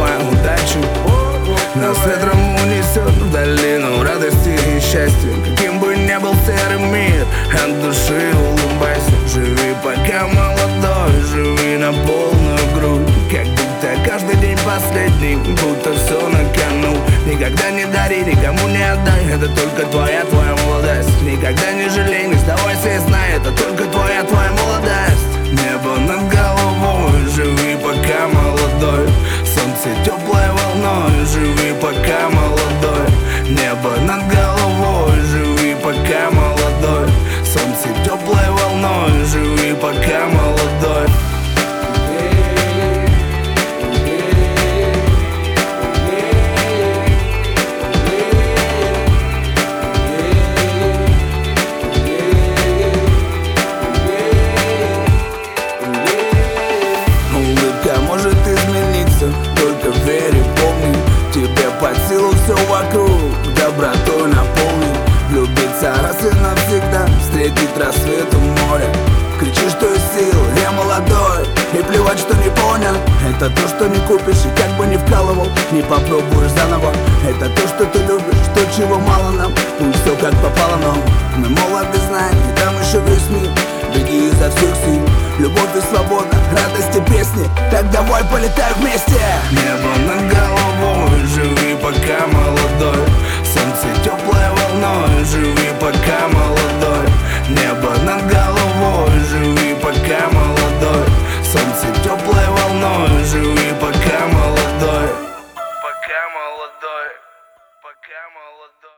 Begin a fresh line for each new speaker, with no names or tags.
твоя удача. Нас ветром унесет в долину радости и счастья. Каким бы ни был серый мир, от души улыбайся. Живи пока молодой, живи на полную грудь. Как будто каждый день последний, будто все на кону. Никогда не дари, никому не отдай, это только твоя молодость. Никогда не жалей, не сдавайся и знай, это только твоя молодость. Небо над головой, живи пока молодой. Солнце теплой волной, живи пока молодой. Небо над головой, живи пока молодой. Солнце теплой волной, живи пока молодой. Может измениться, только верь и помни, тебе под силу все вокруг добротой наполни. Влюбиться раз и навсегда, встретить рассвет у моря. Кричи, что из сил, я молодой, и плевать, что не понял. Это то, что не купишь, и как бы не вкалывал, не попробуешь заново. Это то, что ты любишь, то, чего мало нам. Пусть все как попало, но мы молоды, знаем, и там еще весь мир. Беги изо всех сил, любовь и свобода, радость и песни. Так давай полетай вместе. Небо над головой, живи пока молодой. Солнце теплой волной, живи пока молодой. Небо над головой, живи пока молодой. Солнце теплой волной, живи пока молодой. Пока молодой, пока молодой.